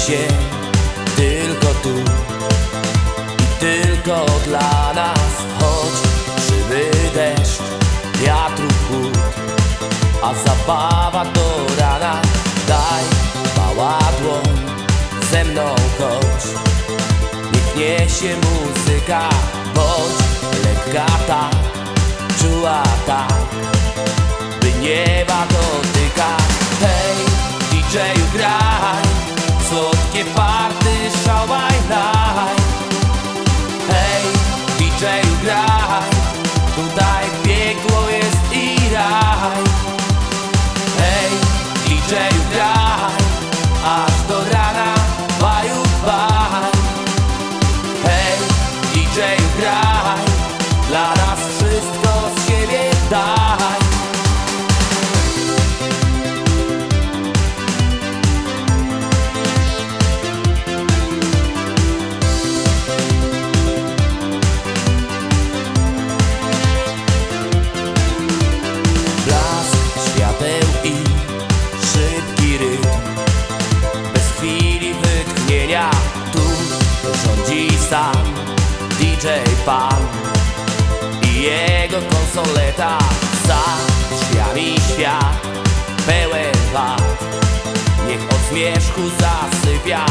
się tylko tu i tylko dla nas. Choć krzywy deszcz, wiatru chłód, a zabawa do rana. Daj mała dłoń, ze mną chodź. Niech niesie muzyka, bądź lekka tak, czuła tak, by nieba dotykać. Hej, DJ-u graj, słodkie party, szałaj laj. Hej, DJ-u graj, tutaj piekło jest i raj. Hej, DJ-u graj, aż do rana, baju baj. Hej, DJ-u graj, dla nas wszystko z siebie daj. Blask świateł i szybki rytm, bez chwili wytchnienia. Tu rządzi sam DJ Pan i jego konsoleta. Za drzwiami świat pełen wad, niech od zmierzchu zasypia.